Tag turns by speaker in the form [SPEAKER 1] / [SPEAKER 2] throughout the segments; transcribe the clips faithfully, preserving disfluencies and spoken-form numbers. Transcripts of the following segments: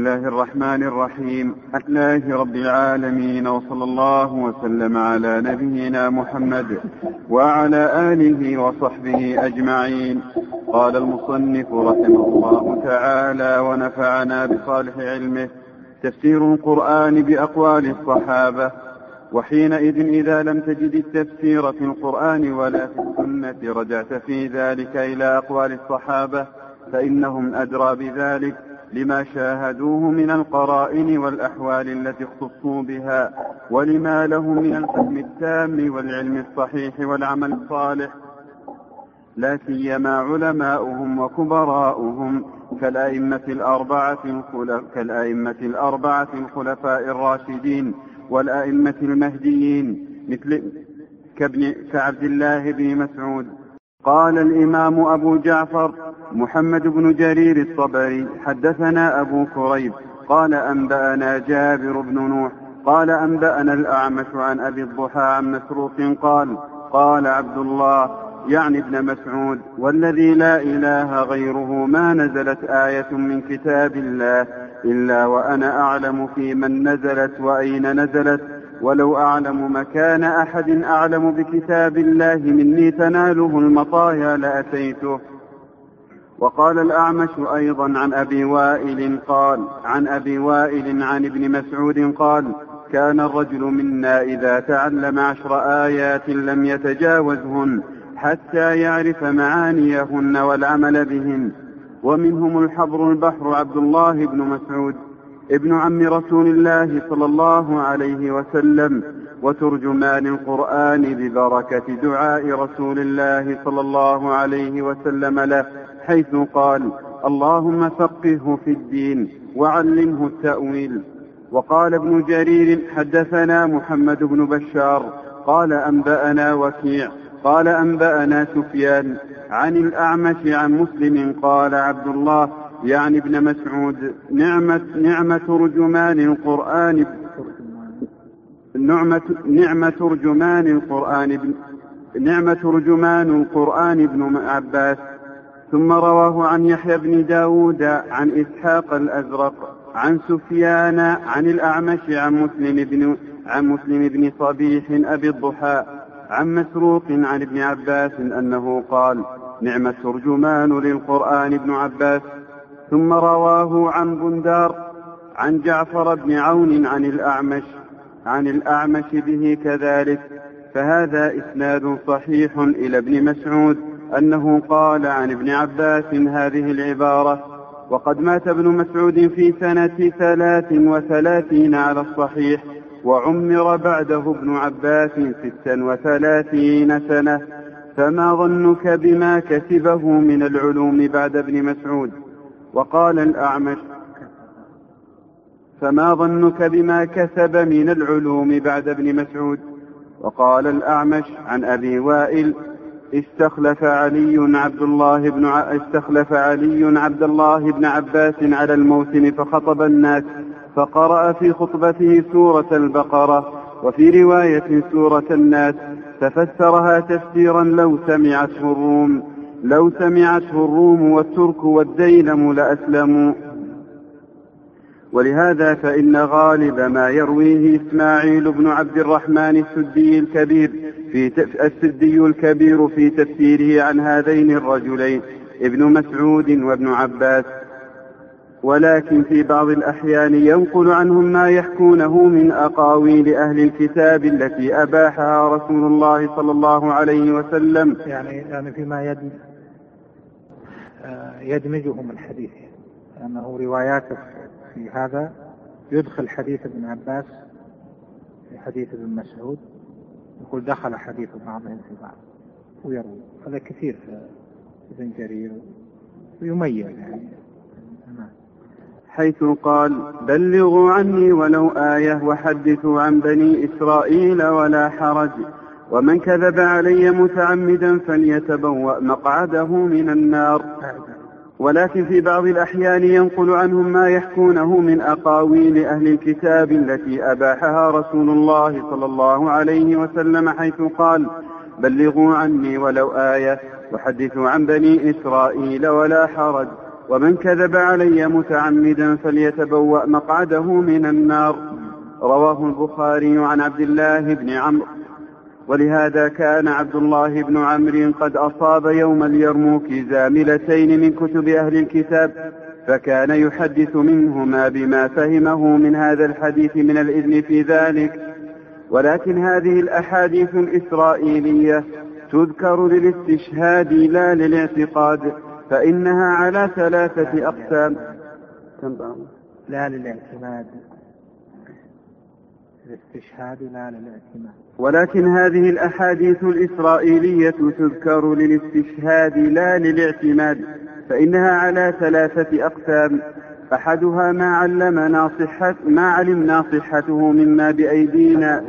[SPEAKER 1] بسم الله الرحمن الرحيم. الحمد لله رب العالمين، وصلى الله وسلم على نبينا محمد وعلى آله وصحبه أجمعين. قال المصنف رحمه الله تعالى ونفعنا بصالح علمه: تفسير القرآن بأقوال الصحابة. وحينئذ إذا لم تجد التفسير في القرآن ولا في السنة رجعت في ذلك إلى أقوال الصحابة، فإنهم أدرى بذلك لما شاهدوه من القرائن والأحوال التي اختصوا بها، ولما لهم من الفهم التام والعلم الصحيح والعمل الصالح، لا سيما علماؤهم وكبراؤهم كالأئمة الأربعة كالأئمة الأربعة الخلفاء الراشدين والأئمة المهديين مثل كابن كعبد الله بن مسعود. قال الإمام أبو جعفر محمد بن جرير الطبري: حدثنا أبو كريب قال أنبأنا جابر بن نوح قال أنبأنا الأعمش عن أبي الضحى عن مسروق قال: قال عبد الله يعني ابن مسعود: والذي لا إله غيره ما نزلت آية من كتاب الله إلا وأنا أعلم في من نزلت وأين نزلت، ولو أعلم مكان أحد أعلم بكتاب الله مني تناله المطايا لأتيته. وقال الأعمش أيضا عن أبي وائل قال عن أبي وائل عن ابن مسعود قال: كان الرجل منا إذا تعلم عشر آيات لم يتجاوزهن حتى يعرف معانيهن والعمل بهن. ومنهم الحبر البحر عبد الله بن مسعود ابن عم رسول الله صلى الله عليه وسلم، وترجمان القرآن ببركة دعاء رسول الله صلى الله عليه وسلم له، حيث قال: اللهم فقهه في الدين وعلمه التأويل. وقال ابن جرير: حدثنا محمد بن بشار قال أنبأنا وكيع قال أنبأنا سفيان عن الأعمش عن مسلم قال عبد الله يعني ابن مسعود: نعمة, نعمة ترجمان القرآن نعمة, نعمة ترجمان القرآن نعمة ترجمان القرآن ابن عباس. ثم رواه عن يحيى بن داود عن إسحاق الأزرق عن سفيان عن الأعمش عن مسلم بن عن مسلم بن صبيح أبي الضحى عن مسروق عن ابن عباس أنه قال: نعم الترجمان للقرآن ابن عباس. ثم رواه عن بندار عن جعفر بن عون عن الأعمش عن الأعمش به كذلك. فهذا إسناد صحيح إلى ابن مسعود أنه قال عن ابن عباس هذه العبارة. وقد مات ابن مسعود في سنة ثلاث وثلاثين على الصحيح، وعمر بعده ابن عباس ستا وثلاثين سنة. فما ظنك بما كسبه من العلوم بعد ابن مسعود؟ وقال الأعمش: فما ظنك بما كسب من العلوم بعد ابن مسعود؟ وقال الأعمش عن أبي وائل: استخلف علي عبد الله بن ع... استخلف علي عبد الله بن عباس على الموسم فخطب الناس، فقرأ في خطبته سورة البقرة، وفي رواية سورة الناس، ففسرها تفسيرا لو سمعته الروم لو سمعته الروم والترك والديلم لأسلموا. ولهذا فإن غالب ما يرويه إسماعيل بن عبد الرحمن السدي الكبير في تف... السدي الكبير في تفسيره عن هذين الرجلين ابن مسعود وابن عباس، ولكن في بعض الأحيان ينقل عنهم ما يحكونه من أقاويل أهل الكتاب التي أباحها رسول الله صلى الله عليه وسلم،
[SPEAKER 2] يعني يعني فيما يدمج يدمجهم الحديث، لأنه رواياته في هذا يدخل حديث ابن عباس في حديث ابن مسعود، يقول دخل حديث بعضهم في بعض ويروي. هذا كثير في ابن جرير ويميز يعني.
[SPEAKER 1] حيث قال: بلغوا عني ولو آية وحدثوا عن بني إسرائيل ولا حرج، ومن كذب علي متعمدا فليتبوأ مقعده من النار. ولكن في بعض الأحيان ينقل عنهم ما يحكونه من أقاويل أهل الكتاب التي أباحها رسول الله صلى الله عليه وسلم، حيث قال: بلغوا عني ولو آية وحدثوا عن بني إسرائيل ولا حرج، ومن كذب علي متعمدا فليتبوأ مقعده من النار. رواه البخاري عن عبد الله بن عمرو. ولهذا كان عبد الله بن عمرو قد أصاب يوم اليرموك زاملتين من كتب أهل الكتاب، فكان يحدث منهما بما فهمه من هذا الحديث من الإذن في ذلك. ولكن هذه الأحاديث الإسرائيلية تذكر للاستشهاد لا للاعتقاد، فإنها على ثلاثة أقسام.
[SPEAKER 2] لا للاعتماد، الاستشهاد لا للاعتماد.
[SPEAKER 1] ولكن هذه الأحاديث الإسرائيلية تذكر للاستشهاد لا للاعتماد، فإنها على ثلاثة أقسام. أحدها ما علمنا صحة ما علمنا صحته مما بأيدينا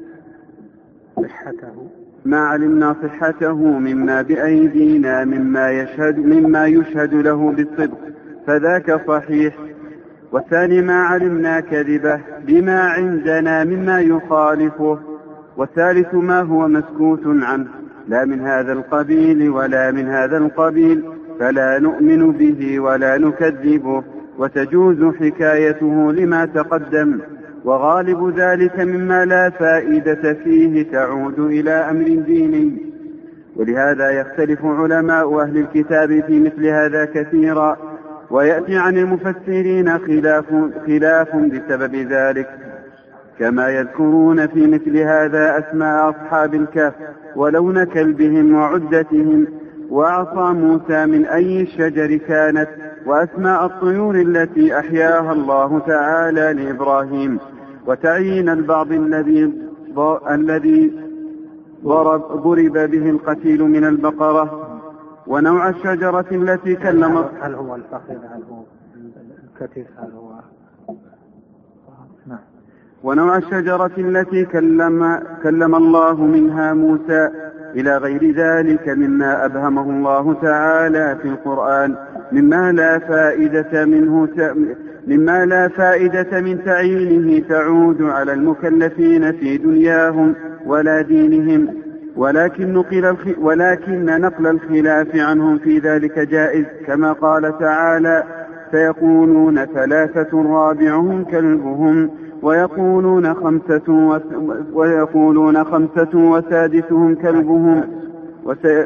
[SPEAKER 2] صحته
[SPEAKER 1] ما علمنا صحته مما بأيدينا مما يشهد مما يشهد له بالصدق، فذاك صحيح. والثاني ما علمنا كذبه بما عندنا مما يخالفه. والثالث ما هو مسكوت عنه لا من هذا القبيل ولا من هذا القبيل، فلا نؤمن به ولا نكذبه، وتجوز حكايته لما تقدم. وغالب ذلك مما لا فائدة فيه تعود إلى أمر ديني. ولهذا يختلف علماء أهل الكتاب في مثل هذا كثيرا، ويأتي عن المفسرين خلاف, خلاف بسبب ذلك، كما يذكرون في مثل هذا أسماء أصحاب الكهف ولون كلبهم وعدتهم، وأعطى موسى من أي الشجر كانت، وأسماء الطيور التي أحياها الله تعالى لإبراهيم، وتعيين البعض الذي الذي ضرب, ضرب به القتيل من البقرة، ونوع الشجرة التي كلم.
[SPEAKER 2] هل هو الفخذ هل هو الكتف هل هو نعم.
[SPEAKER 1] ونوع الشجرة التي كلم, كلم الله منها موسى إلى غير ذلك مما أبهمه الله تعالى في القرآن مما لا فائدة منه مما لا فائدة من تعيينه تعود على المكلفين في دنياهم ولا دينهم، ولكن نقل ولكن نقل الخلاف عنهم في ذلك جائز، كما قال تعالى: سيقولون ثلاثة رابعهم كلبهم ويقولون خمسة ويقولون خمسة وسادسهم كلبهم وسي...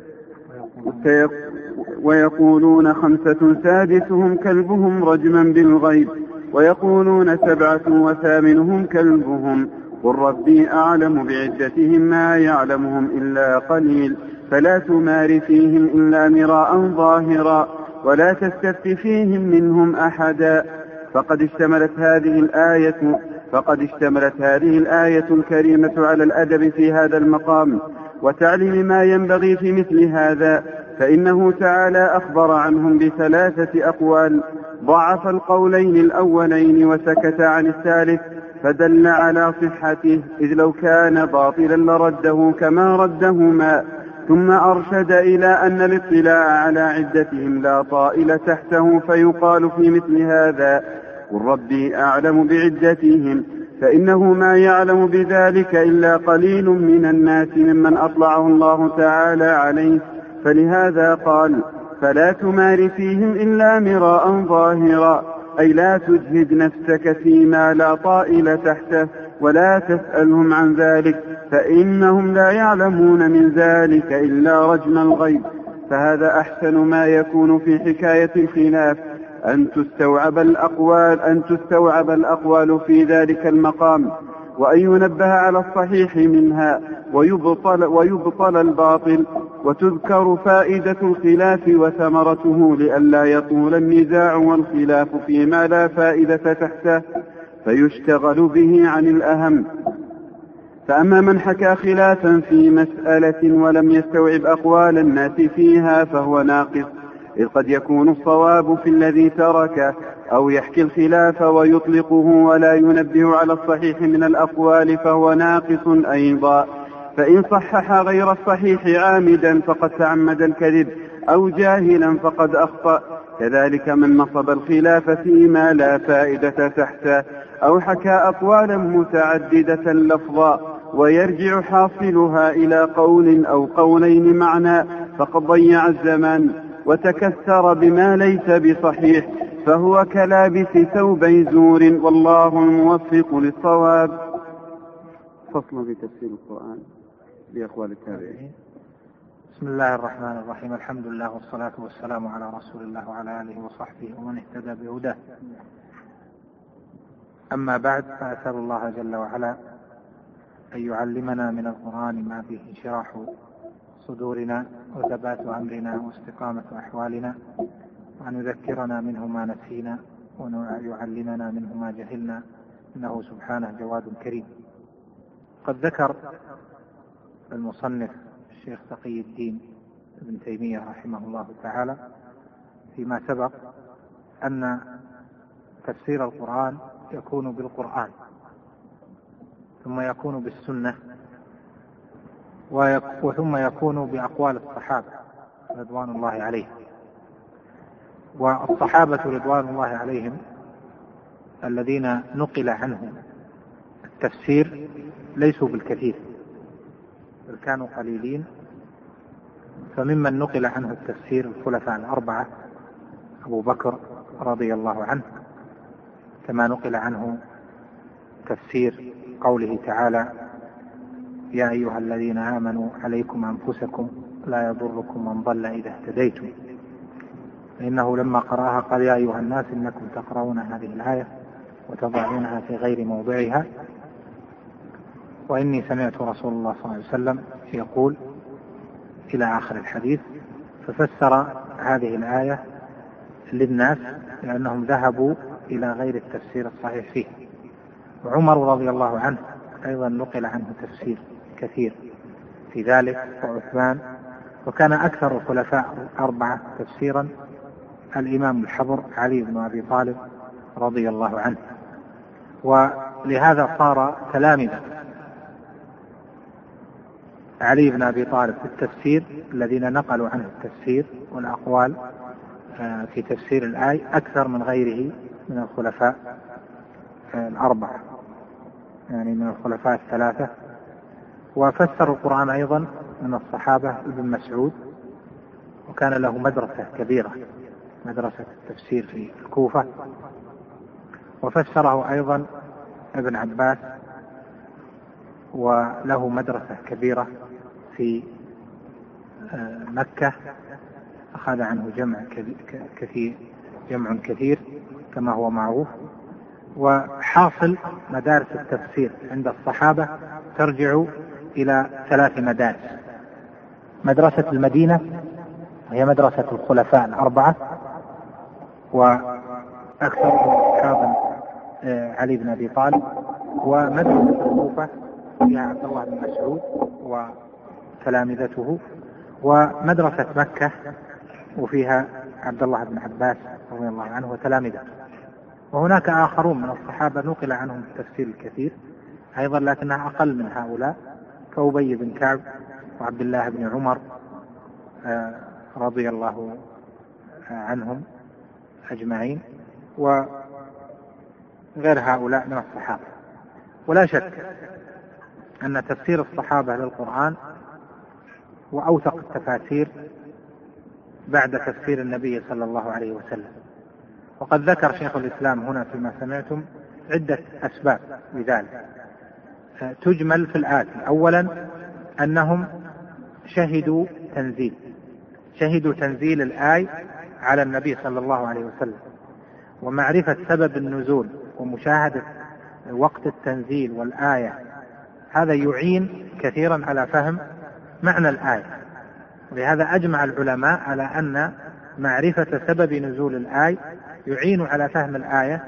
[SPEAKER 1] ويقولون خمسة سادسهم كلبهم رجما بالغيب، ويقولون سبعة وثامنهم كلبهم، قل ربي أعلم بعدتهم ما يعلمهم إلا قليل، فلا تمار فيهم إلا مراء ظاهرا ولا تستفت فيهم منهم أحدا. فقد اشتملت هذه الآية فقد اشتملت هذه الآية الكريمة على الأدب في هذا المقام وتعليم ما ينبغي في مثل هذا، فإنه تعالى أخبر عنهم بثلاثة أقوال، ضعف القولين الأولين وسكت عن الثالث، فدل على صحته، إذ لو كان باطلا لرده كما ردهما، ثم أرشد إلى أن الاطلاع على عدتهم لا طائل تحته، فيقال في مثل هذا: قل ربي أعلم بعدتهم، فإنه ما يعلم بذلك إلا قليل من الناس ممن أطلعه الله تعالى عليه. فلهذا قال: فلا تمار فيهم إلا مراء ظاهرا، أي لا تجهد نفسك فيما لا طائل تحته، ولا تسألهم عن ذلك، فإنهم لا يعلمون من ذلك إلا رجم الغيب. فهذا أحسن ما يكون في حكاية الخلاف، أن تستوعب الأقوال أن تستوعب الأقوال في ذلك المقام، وأن ينبه على الصحيح منها ويبطل, ويبطل الباطل، وتذكر فائدة الخلاف وثمرته لئلا يطول النزاع والخلاف فيما لا فائدة تحته فيشتغل به عن الأهم. فأما من حكى خلافا في مسألة ولم يستوعب أقوال الناس فيها فهو ناقص، إذ قد يكون الصواب في الذي تركه، أو يحكي الخلاف ويطلقه ولا ينبه على الصحيح من الأقوال فهو ناقص أيضا. فإن صحح غير الصحيح عامدا فقد تعمد الكذب، أو جاهلا فقد أخطأ. كذلك من نصب الخلاف فيما لا فائدة تحته، أو حكى أقوالا متعددة لفظا ويرجع حاصلها إلى قول أو قولين معنى، فقد ضيع الزمان وتكثر بما ليس بصحيح فهو كلابس ثوبي زور، والله الموفق للصواب. فصل في تفسير القرآن بأقوال التابعين.
[SPEAKER 2] بسم الله الرحمن الرحيم. الحمد لله والصلاة والسلام على رسول الله وعلى آله وصحبه ومن اهتدى بهداه. أما بعد، فأسأل الله جل وعلا أن يعلمنا من القرآن ما فيه انشراح صدورنا وثبات أمرنا واستقامة أحوالنا، وأن يذكرنا منه ما نسينا وأن يعلمنا منه ما جهلنا، إنه سبحانه جواد كريم. قد ذكر المصنف الشيخ تقي الدين ابن تيمية رحمه الله تعالى فيما سبق أن تفسير القرآن يكون بالقرآن، ثم يكون بالسنة، وثم يكون بأقوال الصحابة رضوان الله عليهم. والصحابة رضوان الله عليهم الذين نقل عنهم التفسير ليسوا بالكثير، بل كانوا قليلين. فممن نقل عنه التفسير الخلفاء الأربعة: أبو بكر رضي الله عنه، كما نقل عنه تفسير قوله تعالى: يا أيها الذين آمنوا عليكم أنفسكم لا يضركم من ضل إذا اهتديتم. فإنه لما قرأها قال: يا أيها الناس إنكم تقرؤون هذه الآية وتضعونها في غير موضعها، وإني سمعت رسول الله صلى الله عليه وسلم يقول إلى آخر الحديث. ففسر هذه الآية للناس لأنهم ذهبوا إلى غير التفسير الصحيح فيه. وعمر رضي الله عنه أيضا نقل عنه تفسير كثير في ذلك، وعثمان. وكان أكثر الخلفاء الأربعة تفسيرا الإمام الحبر علي بن أبي طالب رضي الله عنه. ولهذا صار تلامذة علي بن أبي طالب في التفسير الذين نقلوا عنه التفسير والأقوال في تفسير الآية أكثر من غيره من الخلفاء الأربعة، يعني من الخلفاء الثلاثة. وفسر القرآن أيضا من الصحابة ابن مسعود، وكان له مدرسة كبيرة، مدرسة التفسير في الكوفة. وفسره أيضا ابن عباس، وله مدرسة كبيرة في مكة، أخذ عنه جمع كثير جمع كثير كما هو معروف. وحاصل مدارس التفسير عند الصحابة ترجع إلى ثلاث مدارس: مدرسة المدينة وهي مدرسة الخلفاء الأربعة، وأكثرهم أصحابا علي بن أبي طالب، ومدرسة الكوفة فيها عبد الله بن مسعود وتلامذته، ومدرسة مكة وفيها عبد الله بن عباس رضي الله عنه وتلامذته. وهناك آخرون من الصحابة نقل عنهم التفسير الكثير أيضا، لكنها أقل من هؤلاء، كأبي بن كعب وعبد الله بن عمر رضي الله عنهم أجمعين، وغير هؤلاء من الصحابة. ولا شك أن تفسير الصحابة للقرآن وأوثق التفاسير بعد تفسير النبي صلى الله عليه وسلم. وقد ذكر شيخ الإسلام هنا فيما سمعتم عدة أسباب لذلك تجمل في الآتي: أولا أنهم شهدوا تنزيل شهدوا تنزيل الآية على النبي صلى الله عليه وسلم، ومعرفة سبب النزول ومشاهدة وقت التنزيل والآية، هذا يعين كثيرا على فهم معنى الآية. ولهذا أجمع العلماء على أن معرفة سبب نزول الآية يعين على فهم الآية،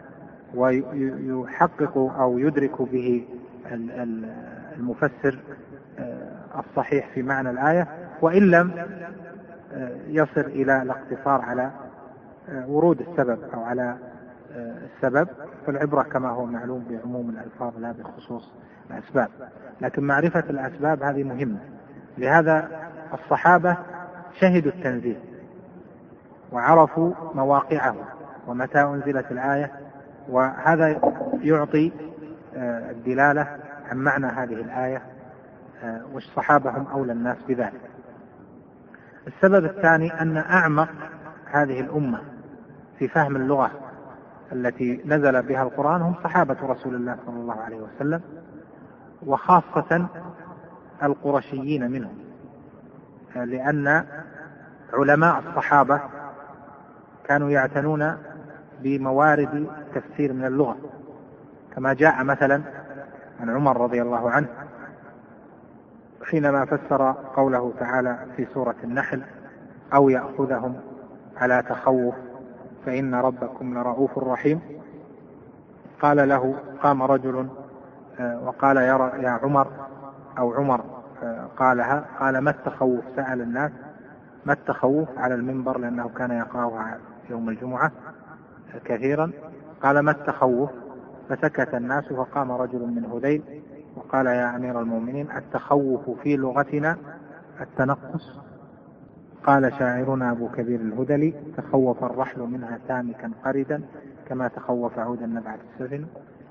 [SPEAKER 2] ويحقق أو يدرك به المفسر الصحيح في معنى الآية، وإن لم يصل إلى الاقتصار على ورود السبب أو على السبب، فالعبرة كما هو معلوم بعموم الألفاظ لا بخصوص الأسباب. لكن معرفة الأسباب هذه مهمة. لهذا الصحابة شهدوا التنزيل وعرفوا مواقعه ومتى أنزلت الآية، وهذا يعطي الدلالة عن معنى هذه الآية، والصحابة هم أولى الناس بذلك. السبب الثاني أن أعمق هذه الأمة في فهم اللغة التي نزل بها القرآن هم صحابة رسول الله صلى الله عليه وسلم، وخاصة القرشيين منهم، لأن علماء الصحابة كانوا يعتنون بموارد تفسير من اللغة، كما جاء مثلا عن عمر رضي الله عنه حينما فسر قوله تعالى في سورة النحل: أو يأخذهم على تخوف فإن ربكم لرؤوف رحيم. قال له، قام رجل وقال: يا عمر، أو عمر قالها، قال: ما التخوف؟ سأل الناس ما التخوف على المنبر، لأنه كان يقرأها يوم الجمعة كثيرا. قال: ما التخوف؟ فسكت الناس، فقام رجل من هذيل وقال: يا أمير المؤمنين، التخوف في لغتنا التنقص. قال شاعرنا أبو كبير الهذلي: تخوف الرحل منها سامكا قردا كما تخوف عود النبعة السفن.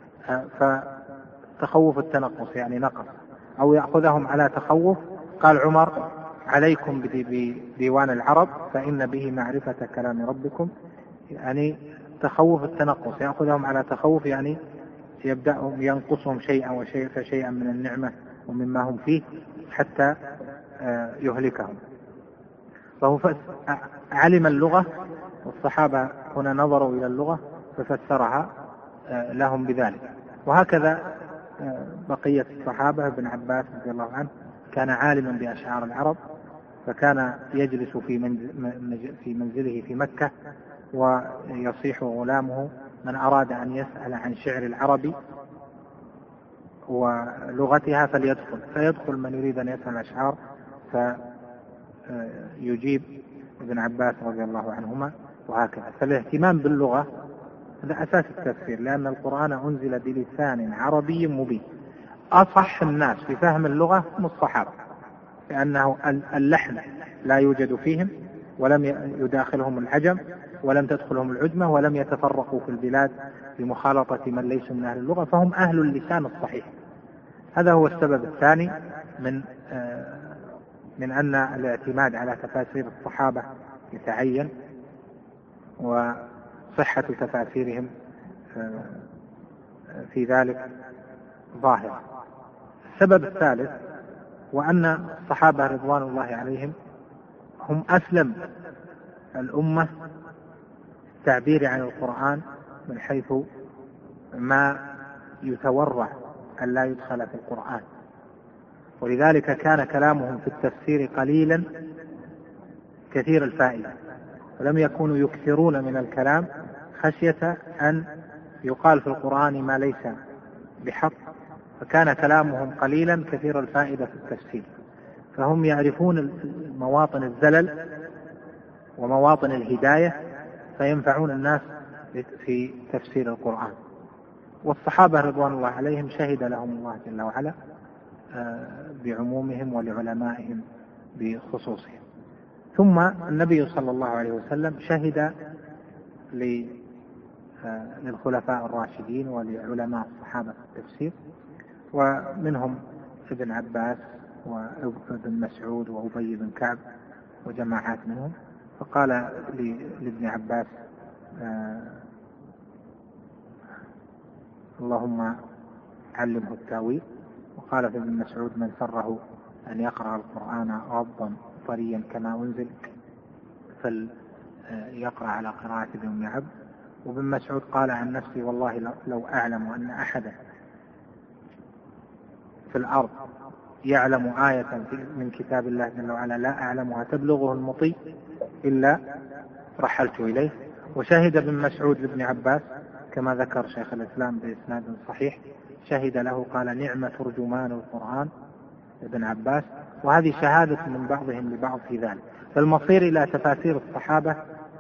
[SPEAKER 2] فتخوف التنقص يعني نقص. أو يأخذهم على تخوف، قال عمر: عليكم بديوان العرب فإن به معرفة كلام ربكم. يعني تخوف التنقص، يأخذهم على تخوف يعني يبدأ ينقصهم شيئا وشيئا فشيئا من النعمة ومما هم فيه حتى يهلكهم. فهو علم اللغة، والصحابة هنا نظروا إلى اللغة ففسرها لهم بذلك. وهكذا بقية الصحابة. ابن عباس رضي الله عنه كان عالما بأشعار العرب، فكان يجلس في في منزله في مكة ويصيح غلامه من أراد أن يسأل عن شعر العرب ولغتها فليدخل، فيدخل من يريد أن يسأل الأشعار فيجيب ابن عباس رضي الله عنهما. وهكذا. فالاهتمام باللغة هذا أساس التفسير، لأن القرآن أنزل بلسان عربي مبين. أصح الناس في فهم اللغة هم الصحابة، لأنه اللحن لا يوجد فيهم، ولم يداخلهم العجم، ولم تدخلهم العجمة، ولم يتفرقوا في البلاد بمخالطة من ليس من أهل اللغة، فهم أهل اللسان الصحيح. هذا هو السبب الثاني من من أن الاعتماد على تفاسير الصحابة يتعين، وصحة تفاسيرهم في ذلك ظاهرة. السبب الثالث وأن الصحابة رضوان الله عليهم هم أسلم الأمة التعبير عن القرآن، من حيث ما يتورع أن لا يدخل في القرآن، ولذلك كان كلامهم في التفسير قليلا كثير الفائدة، ولم يكونوا يكثرون من الكلام خشية أن يقال في القرآن ما ليس بحق، فكان كلامهم قليلا كثير الفائدة في التفسير. فهم يعرفون مواطن الزلل ومواطن الهداية، فينفعون الناس في تفسير القرآن. والصحابة رضوان الله عليهم شهد لهم الله جل وعلا بعمومهم ولعلمائهم بخصوصهم. ثم النبي صلى الله عليه وسلم شهد للخلفاء الراشدين ولعلماء الصحابة في التفسير، ومنهم ابن عباس وابن مسعود وأبي بن كعب وجماعات منهم. فقال لابن عباس: اللهم علمه التاويل. وقال في ابن مسعود: من سره أن يقرأ القرآن غضا طريا كما أنزل فليقرأ على قراءة ابن عبد. وابن مسعود قال عن نفسي: والله لو أعلم أن أحدا في الأرض يعلم آية من كتاب الله جل وعلا لا أعلمها تبلغه المطيع إلا رحلت إليه. وشهد ابن مسعود لابن عباس كما ذكر شيخ الإسلام بإسناد صحيح، شهد له قال: نعم ترجمان القرآن ابن عباس. وهذه شهادة من بعضهم لبعض في ذلك. فالمصير إلى تفاسير الصحابة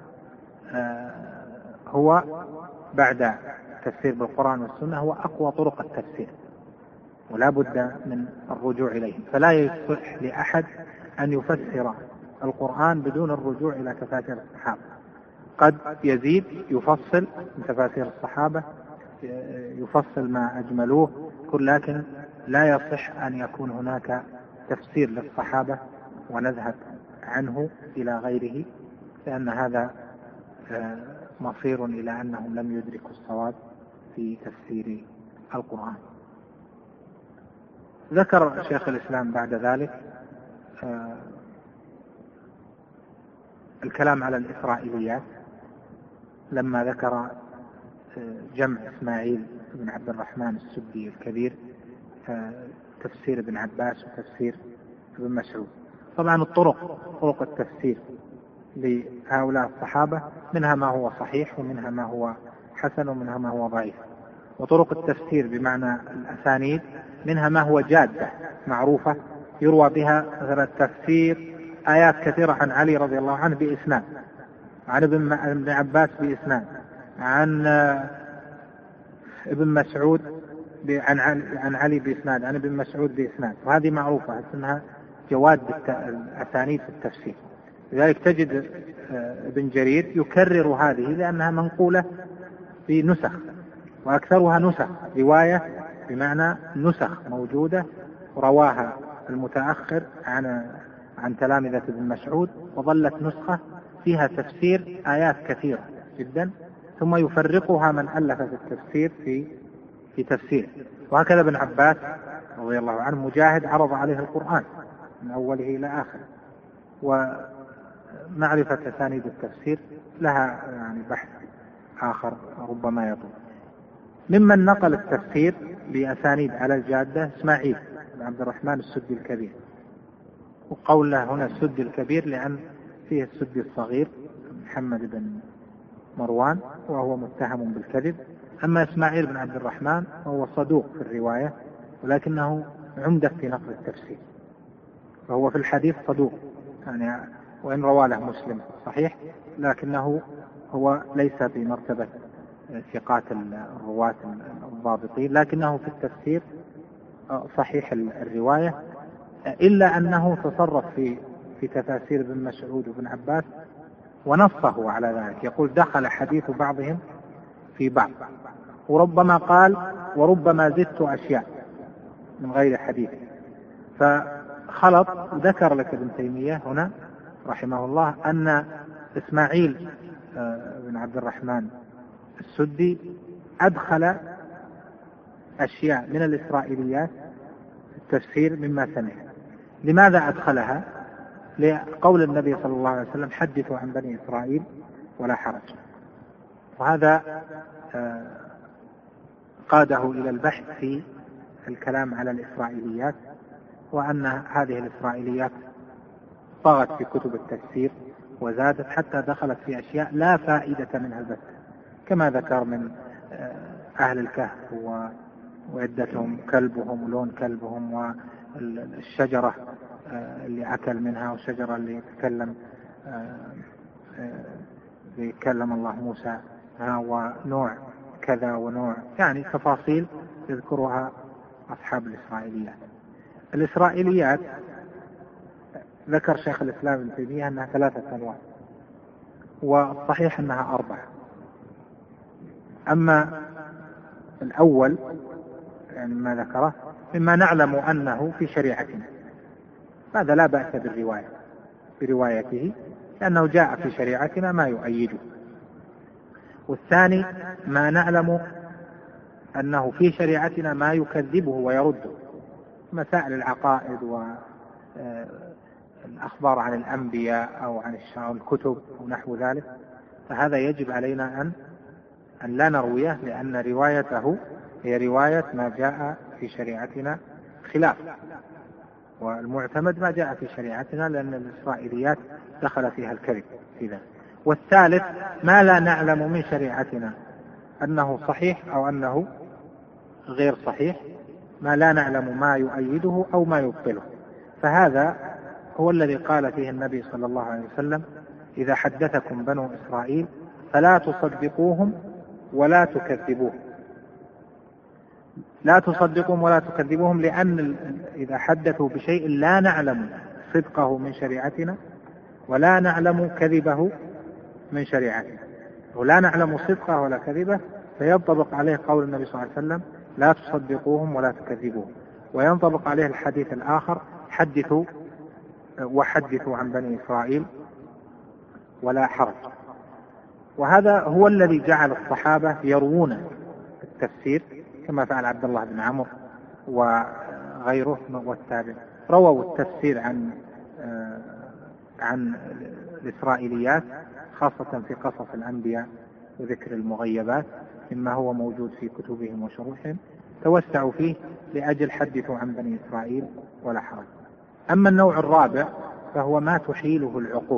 [SPEAKER 2] هو بعد التفسير بالقرآن والسنة هو أقوى طرق التفسير، ولا بد من الرجوع إليه. فلا يصح لأحد أن يفسر القرآن بدون الرجوع إلى تفاسير الصحابة. قد يزيد يفصل من تفاسير الصحابة، يفصل ما أجملوه، لكن لا يصح أن يكون هناك تفسير للصحابة ونذهب عنه إلى غيره، لأن هذا مصير إلى أنهم لم يدركوا الصواب في تفسير القرآن. ذكر شيخ الإسلام بعد ذلك الكلام على الإسرائيليات لما ذكر جمع إسماعيل بن عبد الرحمن السدي الكبير، تفسير ابن عباس وتفسير ابن مسعود. طبعا الطرق طرق التفسير لهؤلاء الصحابة منها ما هو صحيح ومنها ما هو حسن ومنها ما هو ضعيف، وطرق التفسير بمعنى الأسانيد منها ما هو جادة معروفة يروى بها مثلا التفسير آيات كثيرة عن علي رضي الله عنه بإسناد، عن ابن عباس بإسناد، عن ابن مسعود عن عن علي بإسناد، عن ابن مسعود بإسناد، وهذه معروفة اسمها جواد الأسانيد في التفسير. لذلك تجد ابن جرير يكرر هذه لأنها منقولة بنسخ، وأكثرها نسخ رواية بمعنى نسخ موجودة رواها المتأخر عن عن تلامذة ابن مسعود، وظلت نسخة فيها تفسير آيات كثيرة جدا، ثم يفرقها من ألف في التفسير في في تفسير. وهكذا ابن عباس رضي الله عنه مجاهد عرض عليه القرآن من أوله إلى آخره. ومعرفة أسانيد التفسير لها يعني بحث آخر ربما يطول. ممن نقل التفسير بأسانيد على الجادة إسماعيل بن عبد الرحمن السدي الكبير، وقول له هنا السدي الكبير لأن فيه السدي الصغير محمد بن مروان وهو متهم بالكذب. أما إسماعيل بن عبد الرحمن هو صدوق في الرواية ولكنه عمدة في نقل التفسير، فهو في الحديث صدوق يعني، وإن روى له مسلم صحيح لكنه هو ليس بمرتبة ثقات الرواة الضابطين، لكنه في التفسير صحيح الرواية، إلا أنه تصرف في في تفاسير ابن مسعود وابن عباس ونصه على ذلك، يقول دخل حديث بعضهم في بعض، وربما قال وربما زدت أشياء من غير حديث، فخلط. ذكر لك ابن تيمية هنا رحمه الله أن إسماعيل بن عبد الرحمن السدي أدخل أشياء من الإسرائيليات في التفسير مما سمع. لماذا أدخلها؟ لقول النبي صلى الله عليه وسلم حدثوا عن بني إسرائيل ولا حرج، وهذا قاده إلى البحث في الكلام على الإسرائيليات، وأن هذه الإسرائيليات طغت في كتب التفسير وزادت حتى دخلت في أشياء لا فائدة منها البتة، كما ذكر من أهل الكهف وعدتهم كلبهم ولون كلبهم والشجرة اللي أكل منها والشجرة اللي يتكلم يتكلم الله موسى ونوع كذا ونوع، يعني تفاصيل يذكرها أصحاب الإسرائيليات. الإسرائيليات ذكر شيخ الإسلام ابن تيمية أنها ثلاثة أنواع، والصحيح أنها أربعة. أما الأول يعني ما ذكره مما نعلم أنه في شريعتنا، هذا لا بأس بالرواية بروايته لأنه جاء في شريعتنا ما يؤيده. والثاني ما نعلم أنه في شريعتنا ما يكذبه ويرده، مسائل العقائد والأخبار عن الأنبياء أو عن الكتب ونحو ذلك، فهذا يجب علينا أن أن لا نرويه، لأن روايته هي رواية ما جاء في شريعتنا خلاف، والمعتمد ما جاء في شريعتنا، لأن الإسرائيليات دخل فيها الكذب في ذلك. والثالث ما لا نعلم من شريعتنا أنه صحيح أو أنه غير صحيح، ما لا نعلم ما يؤيده أو ما يبطله، فهذا هو الذي قال فيه النبي صلى الله عليه وسلم إذا حدثكم بنو إسرائيل فلا تصدقوهم ولا تكذبوهم. لا تصدقوهم ولا تكذبوهم لأن إذا حدثوا بشيء لا نعلم صدقه من شريعتنا ولا نعلم كذبه من شريعتنا، ولا نعلم صدقه ولا كذبه، فينطبق عليه قول النبي صلى الله عليه وسلم لا تصدقوهم ولا تكذبوهم، وينطبق عليه الحديث الآخر حدثوا وحدثوا عن بني إسرائيل ولا حرج. وهذا هو الذي جعل الصحابة يروون التفسير كما فعل عبد الله بن عمرو وغيره والتابع، رووا التفسير عن عن الإسرائيليات خاصة في قصص الأنبياء وذكر المغيبات مما هو موجود في كتبهم وشروحهم، توسعوا فيه لأجل حدثوا عن بني إسرائيل ولا حرج. أما النوع الرابع فهو ما تحيله العقول،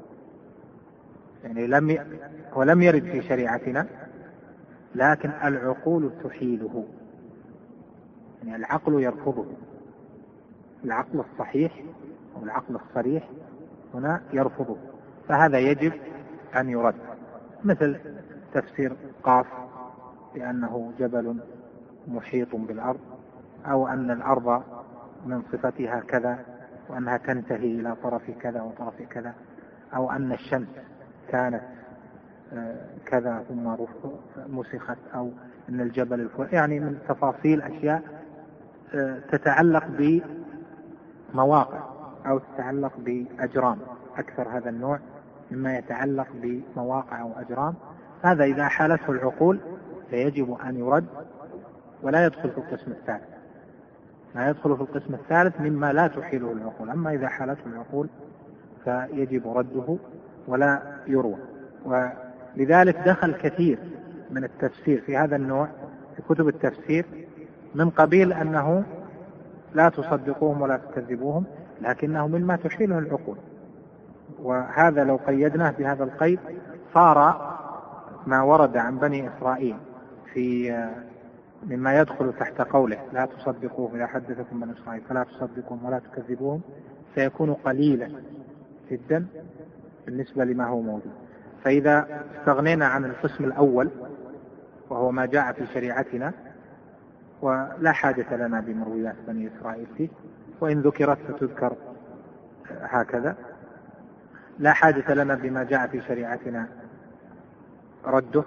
[SPEAKER 2] يعني لم ي... ولم يرد في شريعتنا لكن العقول تحيله، يعني العقل يرفضه، العقل الصحيح أو العقل الصريح هنا يرفضه، فهذا يجب أن يرد، مثل تفسير قاف بأنه جبل محيط بالأرض، أو أن الأرض من صفتها كذا وأنها تنتهي إلى طرف كذا وطرف كذا، أو أن الشمس كانت كذا ثم مسخت، أو أن الجبل الفلاني، يعني من تفاصيل أشياء تتعلق بمواقع أو تتعلق بأجرام، أكثر هذا النوع مما يتعلق بمواقع أو أجرام، هذا إذا حالته العقول فيجب أن يرد ولا يدخل في القسم الثالث، لا يدخل في القسم الثالث مما لا تحيله العقول. أما إذا حالته العقول فيجب رده ولا يروى. ولذلك دخل كثير من التفسير في هذا النوع في كتب التفسير من قبيل أنه لا تصدقوهم ولا تكذبوهم، لكنه مما تحيله العقول. وهذا لو قيدناه بهذا القيد صار ما ورد عن بني إسرائيل في مما يدخل تحت قوله لا تصدقوهم إذا حدثكم بني إسرائيل فلا تصدقوهم ولا تكذبوهم، سيكون قليلا جدا بالنسبة لما هو موجود. فإذا استغنينا عن القسم الأول وهو ما جاء في شريعتنا ولا حاجة لنا بمرويات بني إسرائيل فيه، وإن ذكرت فتذكر هكذا، لا حاجة لنا بما جاء في شريعتنا رده،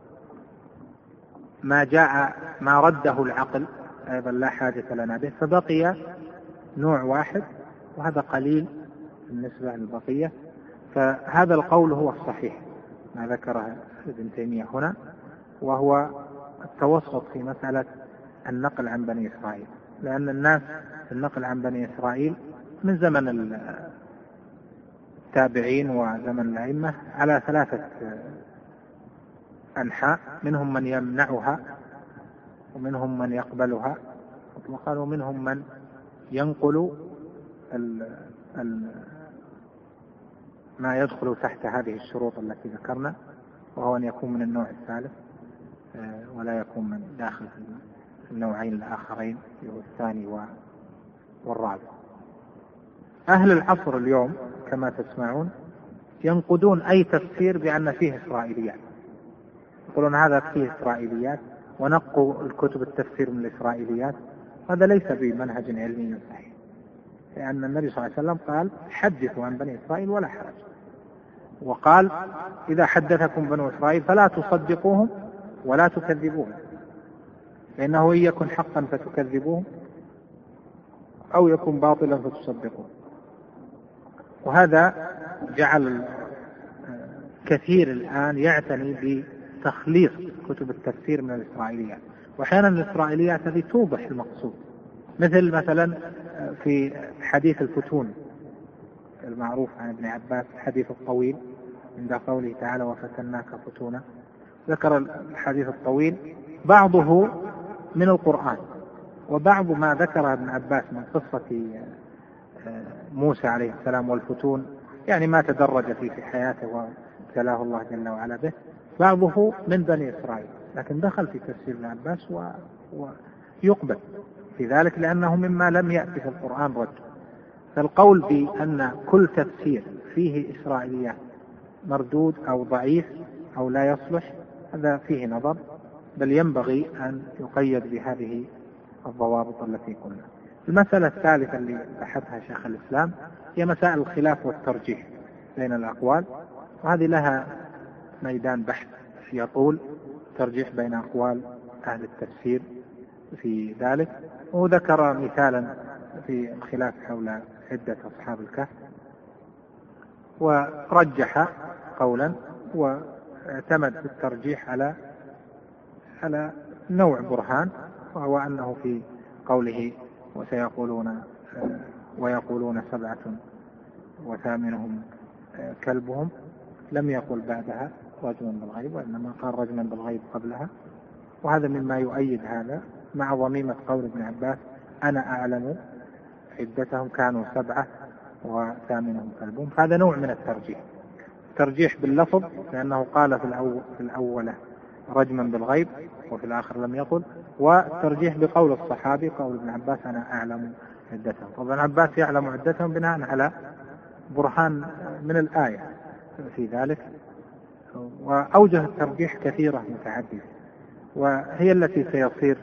[SPEAKER 2] ما جاء ما رده العقل أيضا لا حاجة لنا به، فبقي نوع واحد وهذا قليل بالنسبة للبقية. فهذا القول هو الصحيح ما ذكره ابن تيمية هنا، وهو التوسط في مسألة النقل عن بني إسرائيل، لأن الناس النقل عن بني إسرائيل من زمن التابعين وزمن الأئمة على ثلاثة أنحاء، منهم من يمنعها ومنهم من يقبلها مطلقا ومنهم من ينقل ال ال ما يدخل تحت هذه الشروط التي ذكرنا، وهو أن يكون من النوع الثالث ولا يكون من داخل النوعين الآخرين الثاني والرابع. أهل العصر اليوم كما تسمعون ينقدون أي تفسير بأن فيه إسرائيليات، يقولون هذا فيه إسرائيليات ونقوا الكتب التفسير من الإسرائيليات. هذا ليس بمنهج علمي صحيح، لأن النبي صلى الله عليه وسلم قال حدثوا عن بني إسرائيل ولا حرج، وقال إذا حدثكم بنو إسرائيل فلا تصدقوهم ولا تكذبوهم، لأنه إن يكن حقا فتكذبوهم أو يكن باطلا فتصدقوه. وهذا جعل كثير الآن يعتني بتخليص كتب التفسير من الإسرائيليات، وأحيانا الإسرائيليات هذه توضح المقصود، مثل مثلا في حديث الفتون المعروف عن ابن عباس الحديث الطويل عند قوله تعالى وفتناك فتونا، ذكر الحديث الطويل بعضه من القرآن وبعض ما ذكر ابن عباس من قصة موسى عليه السلام والفتون، يعني ما تدرج فيه في حياته وابتلاه الله جل وعلا به، بعضه من بني إسرائيل، لكن دخل في تفسير ابن عباس ويقبل في ذلك لأنه مما لم يأتي في القرآن رد. فالقول بأن كل تفسير فيه إسرائيليات مردود أو ضعيف أو لا يصلح هذا فيه نظر، بل ينبغي أن يقيد بهذه الضوابط التي قلنا. المسألة الثالثة اللي بحثها شيخ الإسلام هي مسائل الخلاف والترجيح بين الأقوال، وهذه لها ميدان بحث يطول، ترجيح بين أقوال أهل التفسير في ذلك. وذكر مثالا في الخلاف حول عدة أصحاب الكهف، ورجح قولا واعتمد في الترجيح على على نوع برهان، وهو أنه في قوله وسيقولون ويقولون سبعة وثامنهم كلبهم لم يقل بعدها رجما بالغيب، وإنما قال رجما بالغيب قبلها، وهذا مما يؤيد هذا مع ضميمة قول ابن عباس أنا أعلم عدتهم كانوا سبعة وثامنهم كلبهم. هذا نوع من الترجيح، ترجيح باللفظ لأنه قال في الأول في الأولى رجما بالغيب وفي الآخر لم يقل، وترجيح بقول الصحابي قول ابن عباس أنا أعلم عدتهم. وابن عباس يعلم عدتهم بناء على برهان من الآية في ذلك. وأوجه الترجيح كثيرة متعددة، وهي التي سيصير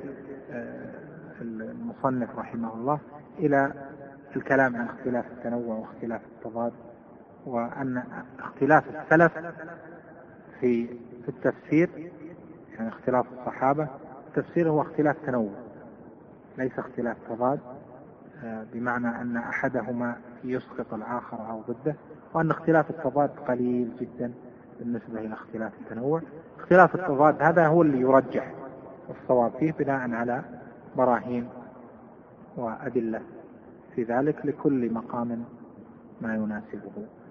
[SPEAKER 2] المصنف رحمه الله إلى الكلام عن اختلاف التنوع واختلاف التضاد، وأن اختلاف السلف في التفسير يعني اختلاف الصحابة التفسير هو اختلاف تنوع ليس اختلاف تضاد، بمعنى أن أحدهما يسقط الآخر أو ضده، وأن اختلاف التضاد قليل جدا بالنسبة إلى اختلاف التنوع. اختلاف التضاد هذا هو اللي يرجح الصواب فيه بناء على براهين وأدلة في ذلك لكل مقام ما يناسبه.